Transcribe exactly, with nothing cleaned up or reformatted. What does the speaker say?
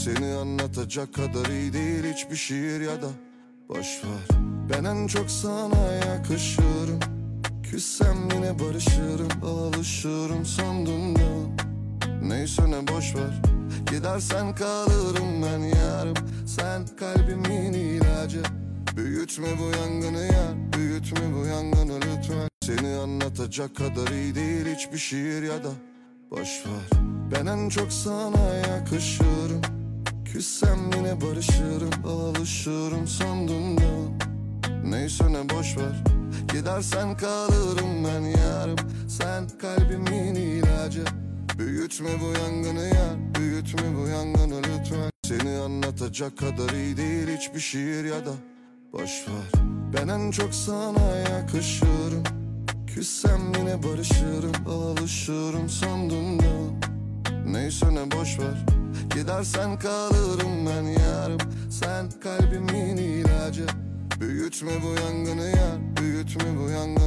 Seni anlatacak kadar iyi değil hiçbir şiir ya da boşver. Ben en çok sana yakışırım. Küssem yine barışırım, alışırım sandığımda. Neyse ne boşver. Gidersen kalırım ben yarım. Sen kalbimin ilacı. Büyütme bu yangını yar, büyütme bu yangını lütfen. Seni anlatacak kadar iyi değil hiçbir şiir ya da boşver. Ben en çok sana yakışırım. Küssem yine barışırım, alışırım sandığımda. Neyse ne boşver. Gidersen kalırım ben yarım. Sen kalbimin ilacı. Büyütme bu yangını yar, büyütme bu yangını lütfen. Seni anlatacak kadar iyi değil hiçbir şiir ya da boşver. Ben en çok sana yakışırım. Küssem yine barışırım, alışırım sandığımda. Neyse ne boşver. Gidersen kalırım ben yarım. Sen kalbimin ilacı. Büyütme bu yangını yar, büyütme bu yangını.